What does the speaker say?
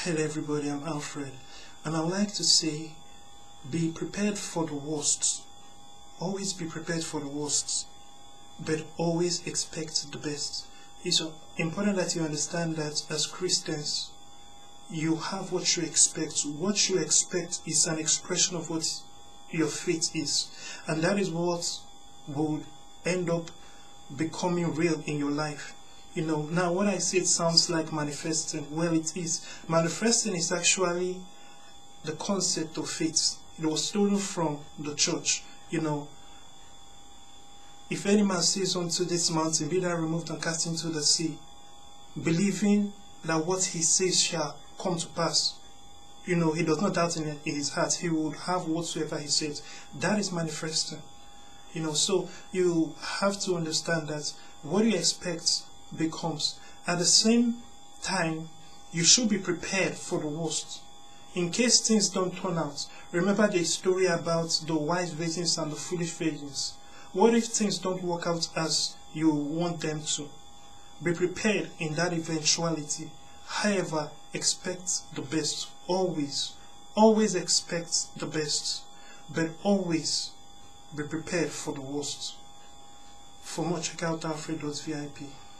Hello everybody, I'm Alfred, and I would like to say, be prepared for the worst. Always be prepared for the worst, but always expect the best. It's important that you understand that as Christians, you have what you expect. What you expect is an expression of what your faith is, and that is what will end up becoming real in your life. Now when I say it sounds like manifesting, well, it is. Manifesting is actually the concept of faith. It was stolen from the church. If any man says unto this mountain, be thou removed and cast into the sea, believing that what he says shall come to pass, he does not doubt in his heart, he would have whatsoever he says. That is manifesting. So you have to understand that what you expect becomes. At the same time, you should be prepared for the worst. In case things don't turn out, remember the story about the wise virgins and the foolish virgins. What if things don't work out as you want them to? Be prepared in that eventuality. However, expect the best. Always expect the best, but always be prepared for the worst. For more, check out alfred.vip.